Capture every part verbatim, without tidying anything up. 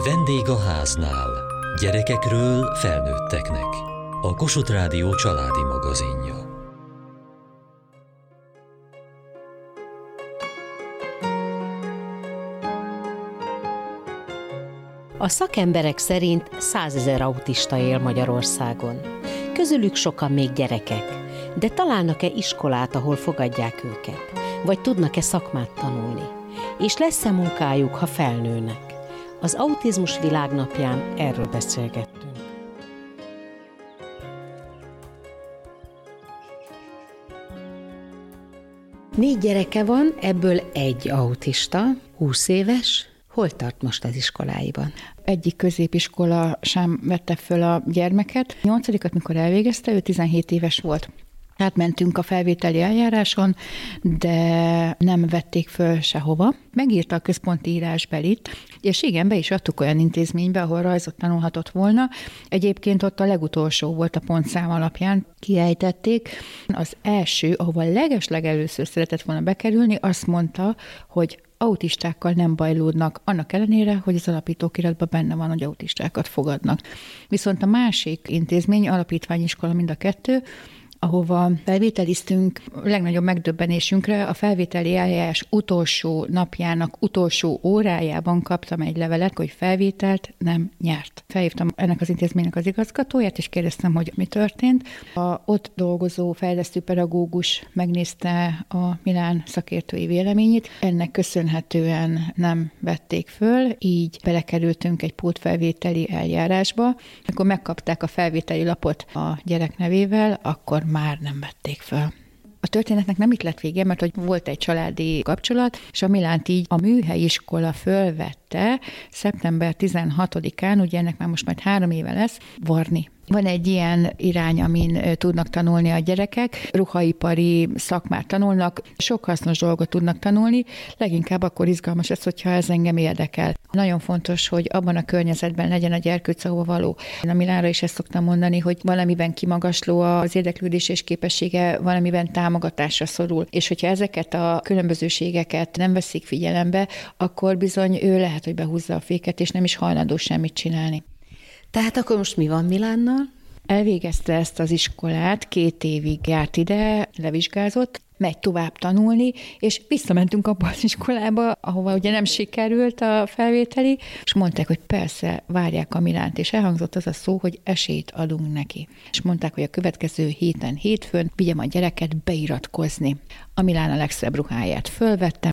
Vendég a háznál. Gyerekekről felnőtteknek. A Kossuth Rádió családi magazinja. A szakemberek szerint százezer autista él Magyarországon. Közülük sokan még gyerekek, de találnak-e iskolát, ahol fogadják őket? Vagy tudnak-e szakmát tanulni? És lesz-e munkájuk, ha felnőnek? Az Autizmus Világnapján erről beszélgettünk. Négy gyereke van, ebből egy autista, húsz éves. Hol tart most az iskoláiban? Egyik középiskola sem vette föl a gyermeket. Nyolcadikat, mikor elvégezte, ő tizenhét éves volt. Átmentünk a felvételi eljáráson, de nem vették föl sehova. Megírta a központi írásbelit, és igen, be is adtuk olyan intézménybe, ahol rajzot tanulhatott volna. Egyébként ott a legutolsó volt a pontszám alapján, kiejtették. Az első, ahova legeslegelőször szeretett volna bekerülni, azt mondta, hogy autistákkal nem bajlódnak, annak ellenére, hogy az alapítókiratban benne van, hogy autistákat fogadnak. Viszont a másik intézmény, alapítványiskola mind a kettő, ahova felvételiztünk, a legnagyobb megdöbbenésünkre a felvételi eljárás utolsó napjának, utolsó órájában kaptam egy levelet, hogy felvételt nem nyert. Felhívtam ennek az intézménynek az igazgatóját, és kérdeztem, hogy mi történt. A ott dolgozó fejlesztő pedagógus megnézte a Milán szakértői véleményét. Ennek köszönhetően nem vették föl, így belekerültünk egy pótfelvételi eljárásba. Akkor megkapták a felvételi lapot a gyerek nevével, akkor már nem vették föl. A történetnek nem itt lett vége, mert hogy volt egy családi kapcsolat, és a Milánt így a műhelyiskola fölvette szeptember tizenhatodikán, ugye ennek már most majd három éve lesz, Varni. Van egy ilyen irány, amin tudnak tanulni a gyerekek, ruhaipari szakmát tanulnak, sok hasznos dolgot tudnak tanulni, leginkább akkor izgalmas ez, hogyha ez engem érdekel. Nagyon fontos, hogy abban a környezetben legyen a gyerkőc, ahova való. A Milánra is ezt szoktam mondani, hogy valamiben kimagasló az érdeklődés és képessége, valamiben támogatásra szorul. És hogyha ezeket a különbözőségeket nem veszik figyelembe, akkor bizony ő lehet, hogy behúzza a féket, és nem is hajlandó semmit csinálni. Tehát akkor most mi van Milánnal? Elvégezte ezt az iskolát, két évig járt ide, levizsgázott, megy tovább tanulni, és visszamentünk abba az iskolába, ahova ugye nem sikerült a felvételi, és mondták, hogy persze, várják a Milánt, és elhangzott az a szó, hogy esélyt adunk neki. És mondták, hogy a következő héten, hétfőn vigyem a gyereket beiratkozni. A Milán a legszebb ruháját fölvettem,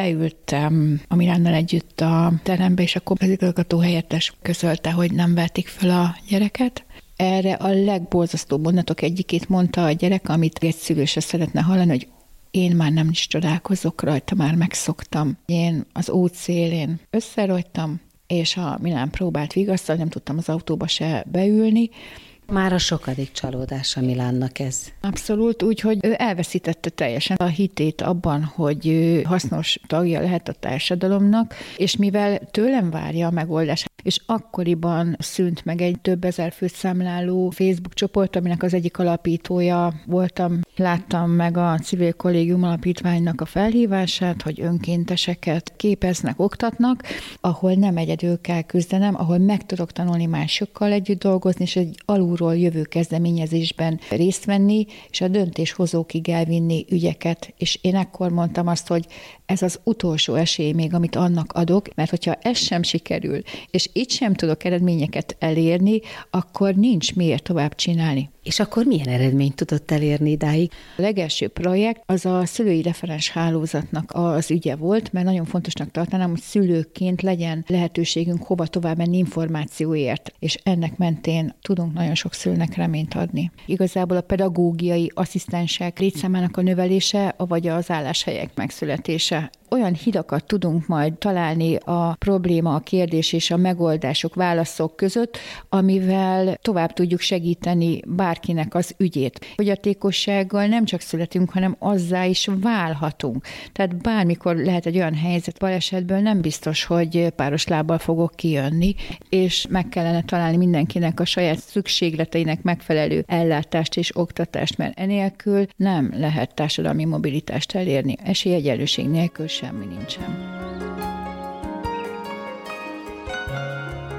leültem a Milánnal együtt a terembe, és akkor az igazgató helyettes közölte, hogy nem vetik föl a gyereket. Erre a legborzasztóbb mondatok egyikét mondta a gyerek, amit egy szülő se szeretne hallani, hogy én már nem is csodálkozok rajta, már megszoktam. Én az út szélén összerogytam, és a Milán próbált vigasztalni, nem tudtam az autóba se beülni. Már a sokadik csalódása Milánnak ez. Abszolút, úgyhogy ő elveszítette teljesen a hitét abban, hogy ő hasznos tagja lehet a társadalomnak, és mivel tőlem várja a megoldás, és akkoriban szűnt meg egy több ezer főt számláló Facebook csoport, aminek az egyik alapítója voltam. Láttam meg a Civil Kollégium Alapítványnak a felhívását, hogy önkénteseket képeznek, oktatnak, ahol nem egyedül kell küzdenem, ahol meg tudok tanulni másokkal együtt dolgozni, és egy alulról jövő kezdeményezésben részt venni, és a döntéshozókig elvinni ügyeket. És én ekkor mondtam azt, hogy ez az utolsó esély még, amit annak adok, mert hogyha ez sem sikerül, és itt sem tudok eredményeket elérni, akkor nincs miért tovább csinálni. És akkor milyen eredményt tudott elérni idáig? A legelső projekt az a szülői referens hálózatnak az ügye volt, mert nagyon fontosnak tartanám, hogy szülőként legyen lehetőségünk hova tovább menni információért, és ennek mentén tudunk nagyon sok szülőnek reményt adni. Igazából a pedagógiai asszisztensek létszámának a növelése, vagy az álláshelyek megszületése. Olyan hidakat tudunk majd találni a probléma, a kérdés és a megoldások, válaszok között, amivel tovább tudjuk segíteni bárkinek az ügyét. Fogyatékossággal nem csak születünk, hanem azzá is válhatunk. Tehát bármikor lehet egy olyan helyzet, balesetből nem biztos, hogy páros lábbal fogok kijönni, és meg kellene találni mindenkinek a saját szükségleteinek megfelelő ellátást és oktatást, mert enélkül nem lehet társadalmi mobilitást elérni. Esélyegyenlőség nélkül semmi nincsen.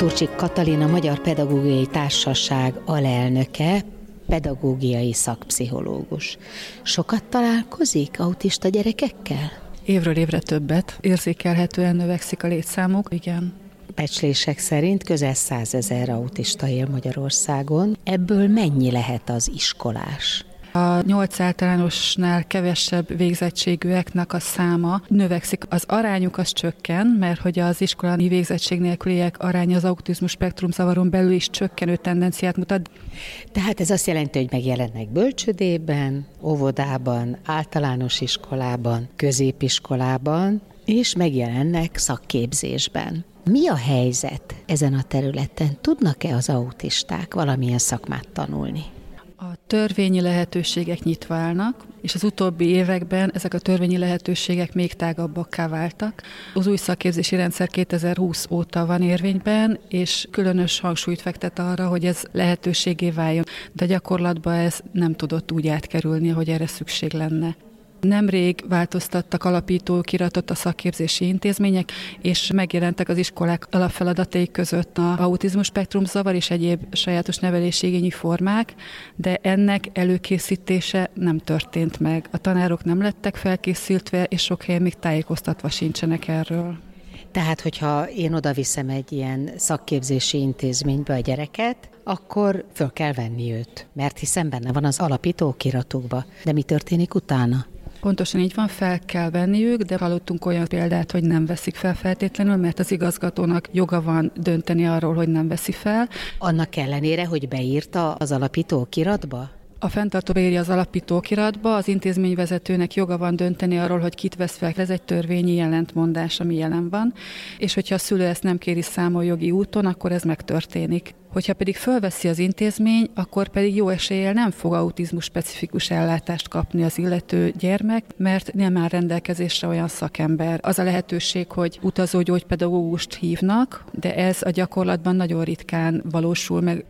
Turcsik Katalin, a Magyar Pedagógiai Társaság alelnöke, pedagógiai szakpszichológus. Sokat találkozik autista gyerekekkel? Évről évre többet. Érzékelhetően növekszik a létszámuk, igen. Becslések szerint közel százezer autista él Magyarországon. Ebből mennyi lehet az iskolás? A nyolc általánosnál kevesebb végzettségűeknek a száma növekszik. Az arányuk az csökken, mert hogy az iskolai végzettség nélküliek aránya az autizmus spektrum zavaron belül is csökkenő tendenciát mutat. Tehát ez azt jelenti, hogy megjelennek bölcsödében, óvodában, általános iskolában, középiskolában, és megjelennek szakképzésben. Mi a helyzet ezen a területen? Tudnak-e az autisták valamilyen szakmát tanulni? A törvényi lehetőségek nyitva állnak, és az utóbbi években ezek a törvényi lehetőségek még tágabbakká váltak. Az új szakképzési rendszer kétezer-húsz óta van érvényben, és különös hangsúlyt fektet arra, hogy ez lehetőségé váljon. De gyakorlatban ez nem tudott úgy átkerülni, hogy erre szükség lenne. Nemrég változtattak alapítókiratot a szakképzési intézmények, és megjelentek az iskolák alapfeladatai között az autizmus spektrum zavar és egyéb sajátos nevelési igényű formák, de ennek előkészítése nem történt meg. A tanárok nem lettek felkészültve, és sok helyen még tájékoztatva sincsenek erről. Tehát, hogyha én oda viszem egy ilyen szakképzési intézménybe a gyereket, akkor föl kell venni őt, mert hiszen benne van az alapítókiratokba. De mi történik utána? Pontosan így van, fel kell venniük, de hallottunk olyan példát, hogy nem veszik fel feltétlenül, mert az igazgatónak joga van dönteni arról, hogy nem veszi fel. Annak ellenére, hogy beírta az alapítókiratba? A fenntartó beírja az alapítókiratba, az intézményvezetőnek joga van dönteni arról, hogy kit vesz fel. Ez egy törvényi ellentmondás, ami jelen van, és hogyha a szülő ezt nem kéri számon jogi úton, akkor ez megtörténik. Hogyha pedig fölveszi az intézmény, akkor pedig jó eséllyel nem fog autizmus specifikus ellátást kapni az illető gyermek, mert nem áll rendelkezésre olyan szakember. Az a lehetőség, hogy utazó gyógypedagógust hívnak, de ez a gyakorlatban nagyon ritkán valósul meg.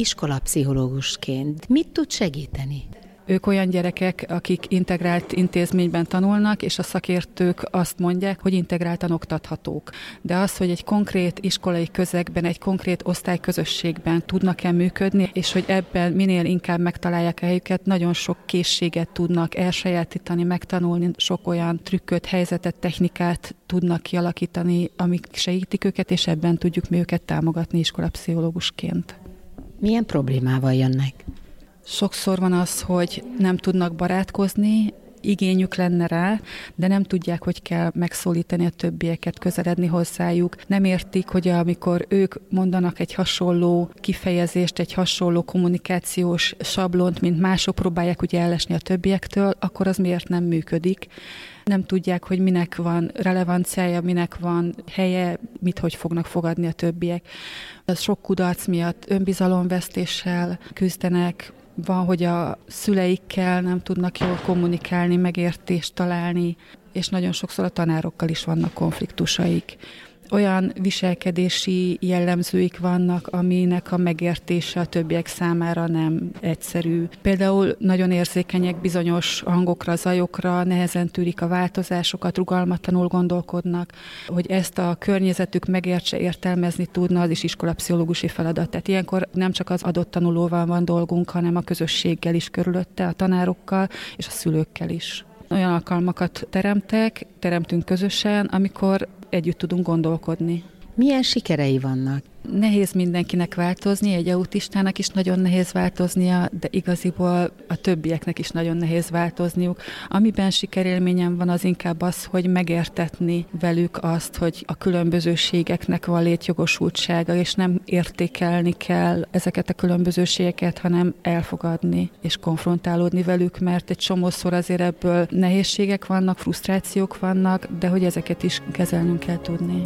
Iskolapszichológusként mit tud segíteni? Ők olyan gyerekek, akik integrált intézményben tanulnak, és a szakértők azt mondják, hogy integráltan oktathatók. De az, hogy egy konkrét iskolai közegben, egy konkrét osztályközösségben tudnak-e működni, és hogy ebben minél inkább megtalálják a helyüket, nagyon sok készséget tudnak elsajátítani, megtanulni, sok olyan trükköt, helyzetet, technikát tudnak kialakítani, amik segítik őket, és ebben tudjuk mi őket támogatni iskolapszichológusként. Milyen problémával jönnek? Sokszor van az, hogy nem tudnak barátkozni, igényük lenne rá, de nem tudják, hogy kell megszólítani a többieket, közeledni hozzájuk. Nem értik, hogy amikor ők mondanak egy hasonló kifejezést, egy hasonló kommunikációs sablont, mint mások próbálják ugye ellesni a többiektől, akkor az miért nem működik. Nem tudják, hogy minek van relevanciája, minek van helye, mit hogy fognak fogadni a többiek. Az sok kudarc miatt önbizalomvesztéssel küzdenek, van, hogy a szüleikkel nem tudnak jól kommunikálni, megértést találni, és nagyon sokszor a tanárokkal is vannak konfliktusaik. Olyan viselkedési jellemzőik vannak, aminek a megértése a többiek számára nem egyszerű. Például nagyon érzékenyek bizonyos hangokra, zajokra, nehezen tűrik a változásokat, rugalmatlanul gondolkodnak, hogy ezt a környezetük megértse, értelmezni tudna, az is iskolapszichológusi feladat. Tehát ilyenkor nem csak az adott tanulóval van dolgunk, hanem a közösséggel is körülötte, a tanárokkal és a szülőkkel is. Olyan alkalmakat teremtek, teremtünk közösen, amikor együtt tudunk gondolkodni. Milyen sikerei vannak? Nehéz mindenkinek változni, egy autistának is nagyon nehéz változnia, de igaziból a többieknek is nagyon nehéz változniuk. Amiben sikerélményem van, az inkább az, hogy megértetni velük azt, hogy a különbözőségeknek van létjogosultsága, és nem értékelni kell ezeket a különbözőségeket, hanem elfogadni és konfrontálódni velük, mert egy csomószor azért ebből nehézségek vannak, frusztrációk vannak, de hogy ezeket is kezelnünk kell tudni.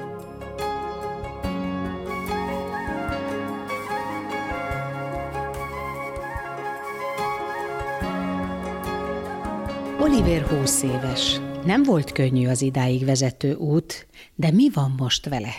Oliver húsz éves. Nem volt könnyű az idáig vezető út, de mi van most vele?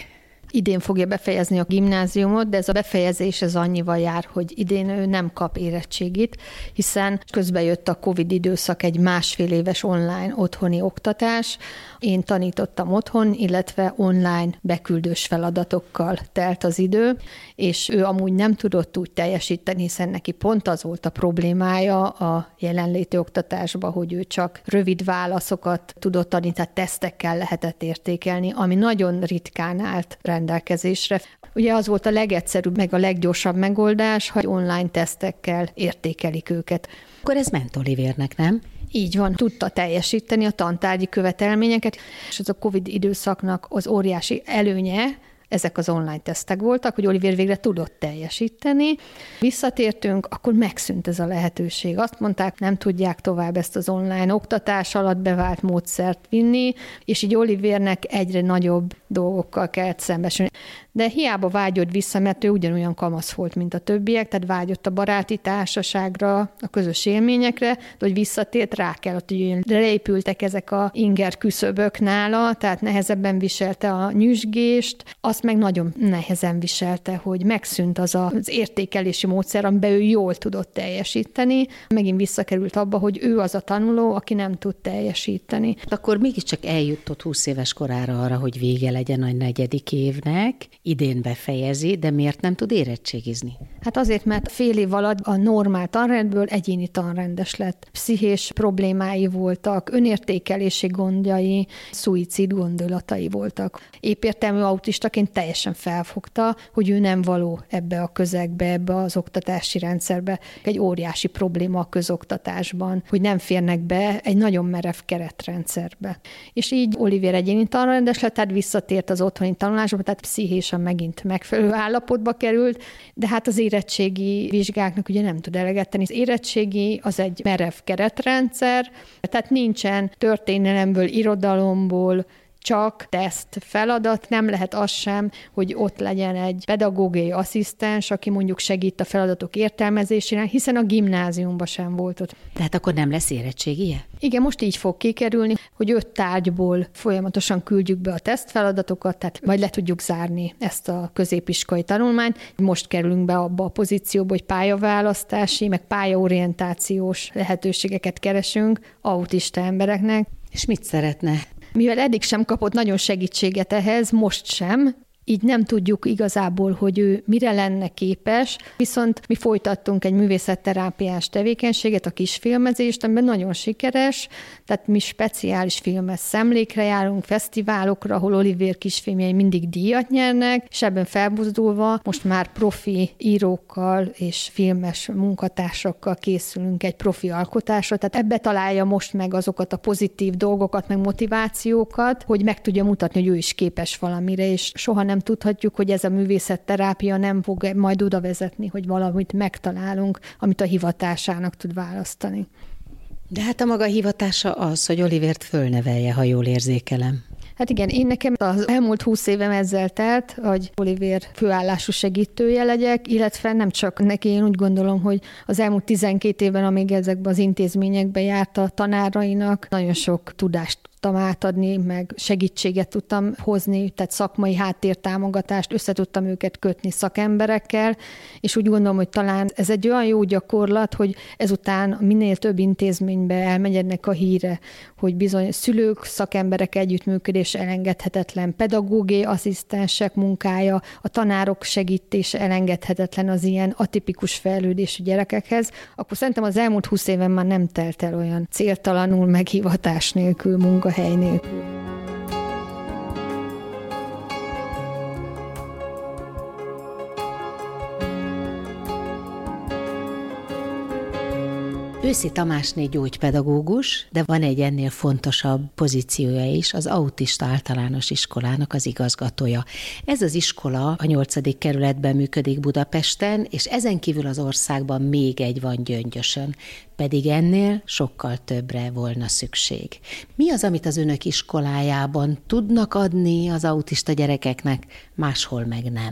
idén fogja befejezni a gimnáziumot, de ez a befejezés ez annyival jár, hogy idén ő nem kap érettségit, hiszen közben jött a Covid időszak, egy másfél éves online otthoni oktatás. Én tanítottam otthon, illetve online beküldős feladatokkal telt az idő, és ő amúgy nem tudott úgy teljesíteni, hiszen neki pont az volt a problémája a jelenléti oktatásban, hogy ő csak rövid válaszokat tudott adni, tehát tesztekkel lehetett értékelni, ami nagyon ritkán állt rendelkezésre. Ugye az volt a legegyszerűbb, meg a leggyorsabb megoldás, hogy online tesztekkel értékelik őket. Akkor ez ment Olivérnek, nem? Így van, tudta teljesíteni a tantárgyi követelményeket, és ez a Covid időszaknak az óriási előnye, ezek az online tesztek voltak, hogy Olivér végre tudott teljesíteni. Visszatértünk, akkor megszűnt ez a lehetőség. Azt mondták, nem tudják tovább ezt az online oktatás alatt bevált módszert vinni, és így Olivérnek egyre nagyobb dolgokkal kellett szembesülni. De hiába vágyott vissza, mert ő ugyanolyan kamasz volt, mint a többiek, tehát vágyott a baráti társaságra, a közös élményekre, de hogy visszatért, rá kellett, hogy leépültek ezek a inger küszöbök nála, tehát nehezebben viselte a nyüzsgést, azt meg nagyon nehezen viselte, hogy megszűnt az az értékelési módszer, amiben ő jól tudott teljesíteni. Megint visszakerült abba, hogy ő az a tanuló, aki nem tud teljesíteni. Akkor mégiscsak eljutott húsz éves korára arra, hogy vége legyen a negyedik évnek, idén befejezi, de miért nem tud érettségizni? Hát azért, mert fél év alatt a normál tanrendből egyéni tanrendes lett. Pszichés problémái voltak, önértékelési gondjai, szuicid gondolatai voltak. Épp értelmű autistaként teljesen felfogta, hogy ő nem való ebbe a közegbe, ebbe az oktatási rendszerbe. Egy óriási probléma a közoktatásban, hogy nem férnek be egy nagyon merev keretrendszerbe. És így Olivér egyéni tanrendes lett, tehát visszatért az otthoni tanulásba, tehát pszichésen megint megfelelő állapotba került, de hát az érettségi vizsgáknak ugye nem tud eleget tenni. Az érettségi az egy merev keretrendszer, tehát nincsen történelemből, irodalomból, csak teszt feladat, nem lehet az sem, hogy ott legyen egy pedagógiai asszisztens, aki mondjuk segít a feladatok értelmezésére, hiszen a gimnáziumban sem volt ott. Tehát akkor nem lesz érettségie? Igen, most így fog kikerülni, hogy öt tárgyból folyamatosan küldjük be a tesztfeladatokat, tehát majd le tudjuk zárni ezt a középiskolai tanulmányt. Most kerülünk be abba a pozícióba, hogy pályaválasztási, meg pályaorientációs lehetőségeket keresünk autista embereknek. És mit szeretne? Mivel eddig sem kapott nagyon segítséget ehhez, most sem, így nem tudjuk igazából, hogy ő mire lenne képes, viszont mi folytattunk egy művészetterápiás tevékenységet, a kisfilmezést, amiben nagyon sikeres, tehát mi speciális filmes szemlékre járunk, fesztiválokra, ahol Olivér kisfilmjei mindig díjat nyernek, és ebben felbuzdulva most már profi írókkal és filmes munkatársakkal készülünk egy profi alkotásra, tehát ebbe találja most meg azokat a pozitív dolgokat, meg motivációkat, hogy meg tudja mutatni, hogy ő is képes valamire, és soha nem tudhatjuk, hogy ez a művészetterápia nem fog majd oda vezetni, hogy valamit megtalálunk, amit a hivatásának tud választani. De hát a maga hivatása az, hogy Olivért fölnevelje, ha jól érzékelem. Hát igen, én nekem az elmúlt húsz évem ezzel telt, hogy Olivér főállású segítője legyek, illetve nem csak neki, én úgy gondolom, hogy az elmúlt tizenkét évben, amíg ezekben az intézményekben járt a tanárainak, nagyon sok tudást tudtam átadni, meg segítséget tudtam hozni, tehát szakmai háttértámogatást, össze tudtam őket kötni szakemberekkel, és úgy gondolom, hogy talán ez egy olyan jó gyakorlat, hogy ezután minél több intézménybe elmegy ennek a híre, hogy bizony szülők, szakemberek együttműködés elengedhetetlen, pedagógiai asszisztensek munkája, a tanárok segítése elengedhetetlen az ilyen atipikus fejlődésű gyerekekhez, akkor szerintem az elmúlt húsz éven már nem telt el olyan céltalanul, meg hivatás nélkül, munkahely nélkül. Őszi Tamásné gyógypedagógus, de van egy ennél fontosabb pozíciója is, az autista általános iskolának az igazgatója. Ez az iskola a nyolcadik kerületben működik Budapesten, és ezen kívül az országban még egy van Gyöngyösön, pedig ennél sokkal többre volna szükség. Mi az, amit az önök iskolájában tudnak adni az autista gyerekeknek, máshol meg nem?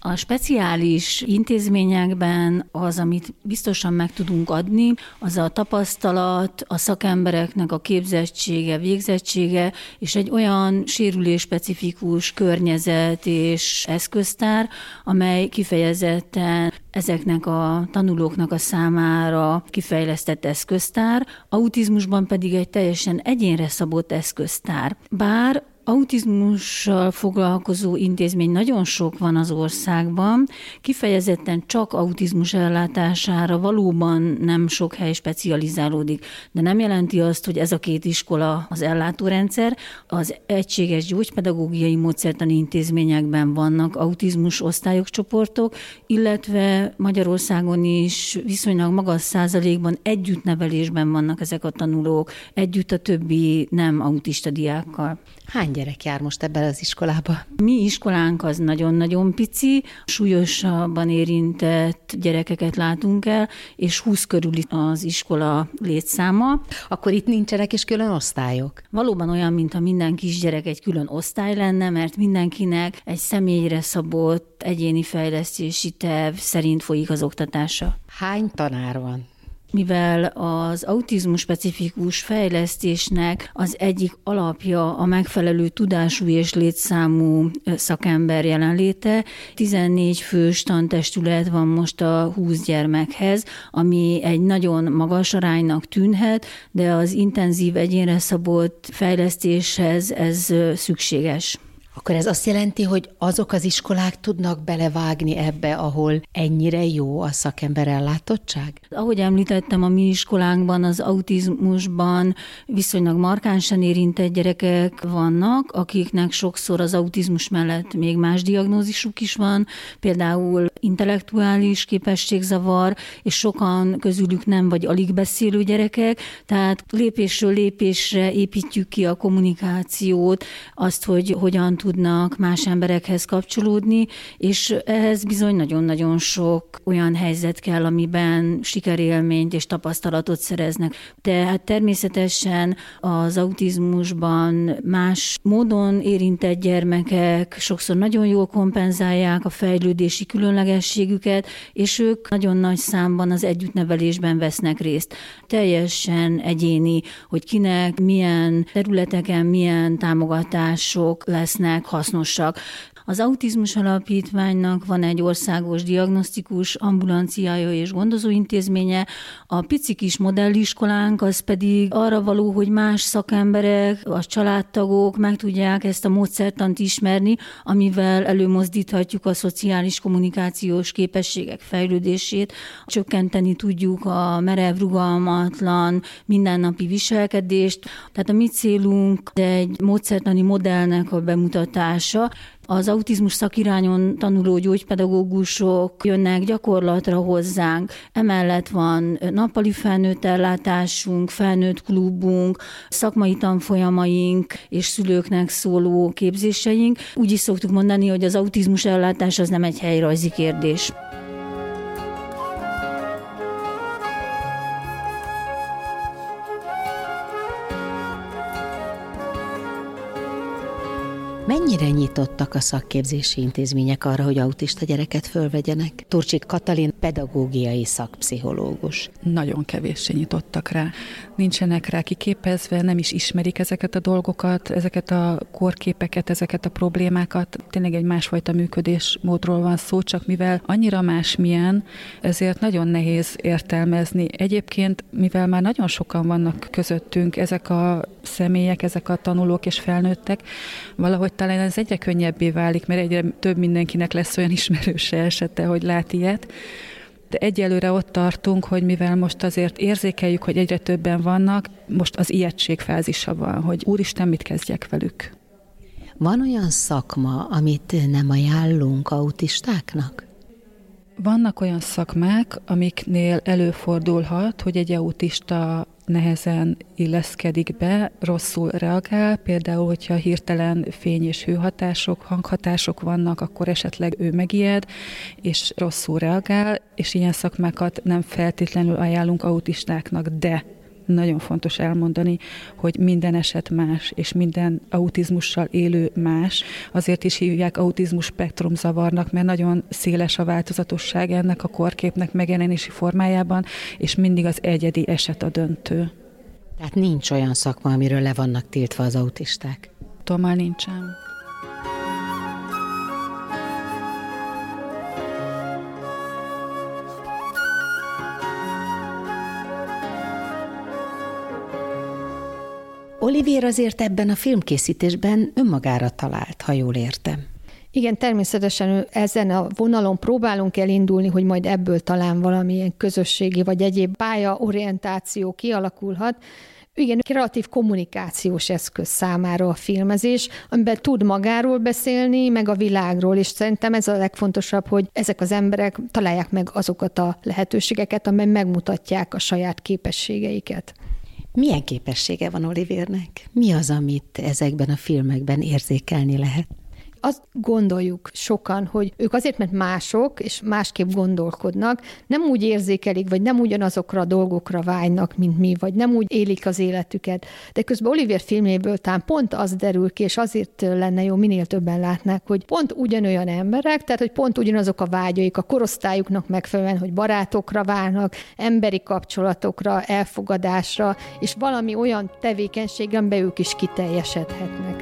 A speciális intézményekben az, amit biztosan meg tudunk adni, az a tapasztalat, a szakembereknek a képzettsége, végzettsége, és egy olyan sérülésspecifikus környezet és eszköztár, amely kifejezetten ezeknek a tanulóknak a számára kifejlesztett eszköztár, autizmusban pedig egy teljesen egyénre szabott eszköztár. Bár autizmussal foglalkozó intézmény nagyon sok van az országban, kifejezetten csak autizmus ellátására valóban nem sok hely specializálódik, de nem jelenti azt, hogy ez a két iskola az ellátórendszer. Az egységes gyógypedagógiai módszertani intézményekben vannak autizmus osztályok, csoportok, illetve Magyarországon is viszonylag magas százalékban együttnevelésben vannak ezek a tanulók, együtt a többi nem autista diákkal. Hány gyerek jár most ebben az iskolába? Mi iskolánk az nagyon-nagyon pici, súlyosabban érintett gyerekeket látunk el, és húsz körüli az iskola létszáma. Akkor itt nincsenek is külön osztályok? Valóban olyan, mintha minden kisgyerek egy külön osztály lenne, mert mindenkinek egy személyre szabott egyéni fejlesztési terv szerint folyik az oktatása. Hány tanár van? Mivel az autizmus specifikus fejlesztésnek az egyik alapja a megfelelő tudású és létszámú szakember jelenléte, tizennégy fős tantestület van most a húsz gyermekhez, ami egy nagyon magas aránynak tűnhet, de az intenzív egyénre szabott fejlesztéshez ez szükséges. Akkor ez azt jelenti, hogy azok az iskolák tudnak belevágni ebbe, ahol ennyire jó a szakember ellátottság? Ahogy említettem, a mi iskolánkban az autizmusban viszonylag markánsan érintett gyerekek vannak, akiknek sokszor az autizmus mellett még más diagnózisuk is van, például intellektuális képességzavar, és sokan közülük nem vagy alig beszélő gyerekek, tehát lépésről lépésre építjük ki a kommunikációt, azt, hogy hogyan tudnak más emberekhez kapcsolódni, és ehhez bizony nagyon-nagyon sok olyan helyzet kell, amiben sikerélményt és tapasztalatot szereznek. Tehát természetesen az autizmusban más módon érintett gyermekek sokszor nagyon jól kompenzálják a fejlődési különlegességüket, és ők nagyon nagy számban az együttnevelésben vesznek részt. Teljesen egyéni, hogy kinek milyen területeken milyen támogatások lesznek hasznosak. Az Autizmus Alapítványnak van egy országos diagnosztikus ambulanciája és gondozóintézménye, a pici kis modelliskolánk az pedig arra való, hogy más szakemberek, a családtagok meg tudják ezt a módszertant ismerni, amivel előmozdíthatjuk a szociális kommunikációs képességek fejlődését, csökkenteni tudjuk a merev, rugalmatlan, mindennapi viselkedést. Tehát a mi célunk egy módszertani modellnek a bemutatása. Az autizmus szakirányon tanuló gyógypedagógusok jönnek gyakorlatra hozzánk, emellett van nappali felnőtt ellátásunk, felnőtt klubunk, szakmai tanfolyamaink és szülőknek szóló képzéseink. Úgy is szoktuk mondani, hogy az autizmus ellátás az nem egy helyrajzi kérdés. Mennyire nyitottak a szakképzési intézmények arra, hogy autista gyereket fölvegyenek? Turcsik Katalin pedagógiai szakpszichológus. Nagyon kevéssé nyitottak rá. Nincsenek rá kiképezve, nem is ismerik ezeket a dolgokat, ezeket a korképeket, ezeket a problémákat. Tényleg egy másfajta működésmódról van szó, csak mivel annyira másmilyen, ezért nagyon nehéz értelmezni. Egyébként, mivel már nagyon sokan vannak közöttünk ezek a személyek, ezek a tanulók és felnőttek, valahogy talán ez egyre könnyebbé válik, mert egyre több mindenkinek lesz olyan ismerőse esete, hogy lát ilyet. De egyelőre ott tartunk, hogy mivel most azért érzékeljük, hogy egyre többen vannak, most az ijegység fázisa van, hogy úristen, mit kezdjek velük. Van olyan szakma, amit nem ajánlunk autistáknak? Vannak olyan szakmák, amiknél előfordulhat, hogy egy autista nehezen illeszkedik be, rosszul reagál, például, hogyha hirtelen fény- és hőhatások, hanghatások vannak, akkor esetleg ő megijed, és rosszul reagál, és ilyen szakmákat nem feltétlenül ajánlunk autistáknak, de Nagyon fontos elmondani, hogy minden eset más, és minden autizmussal élő más. Azért is hívják autizmus spektrum zavarnak, mert nagyon széles a változatosság ennek a korképnek megjelenési formájában, és mindig az egyedi eset a döntő. Tehát nincs olyan szakma, amiről le vannak tiltva az autisták? Tommal nincsen. Olivér azért ebben a filmkészítésben önmagára talált, ha jól értem. Igen, természetesen ezen a vonalon próbálunk elindulni, hogy majd ebből talán valamilyen közösségi vagy egyéb pályaorientáció kialakulhat. Igen, kreatív kommunikációs eszköz számára a filmezés, amiben tud magáról beszélni, meg a világról, és szerintem ez a legfontosabb, hogy ezek az emberek találják meg azokat a lehetőségeket, amely megmutatják a saját képességeiket. Milyen képessége van Olivérnek? Mi az, amit ezekben a filmekben érzékelni lehet? Azt gondoljuk sokan, hogy ők azért, mert mások, és másképp gondolkodnak, nem úgy érzékelik, vagy nem ugyanazokra a dolgokra vágynak, mint mi, vagy nem úgy élik az életüket. De közben Olivér filméből talán pont az derül ki, és azért lenne jó, minél többen látnák, hogy pont ugyanolyan emberek, tehát hogy pont ugyanazok a vágyaik a korosztályuknak megfelelően, hogy barátokra válnak, emberi kapcsolatokra, elfogadásra, és valami olyan tevékenységen be ők is kiteljesedhetnek.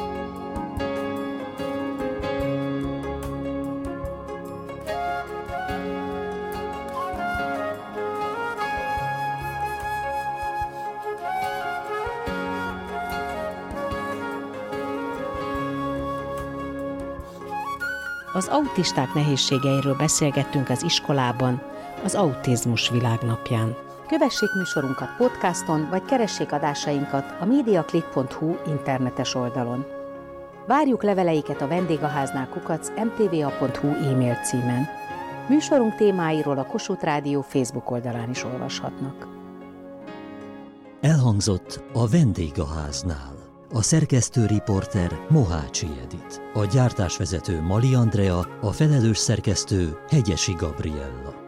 Az autisták nehézségeiről beszélgettünk az iskolában, az Autizmus Világnapján. Kövessék műsorunkat podcaston, vagy keressék adásainkat a mediaclick pont hu internetes oldalon. Várjuk leveleiket a vendégháznál kukac em té vé á pont hu e-mail címen. Műsorunk témáiról a Kossuth Rádió Facebook oldalán is olvashatnak. Elhangzott a vendégháznál. A szerkesztő riporter Mohácsi Edit, a gyártásvezető Mali Andrea, a felelős szerkesztő Hegyesi Gabriella.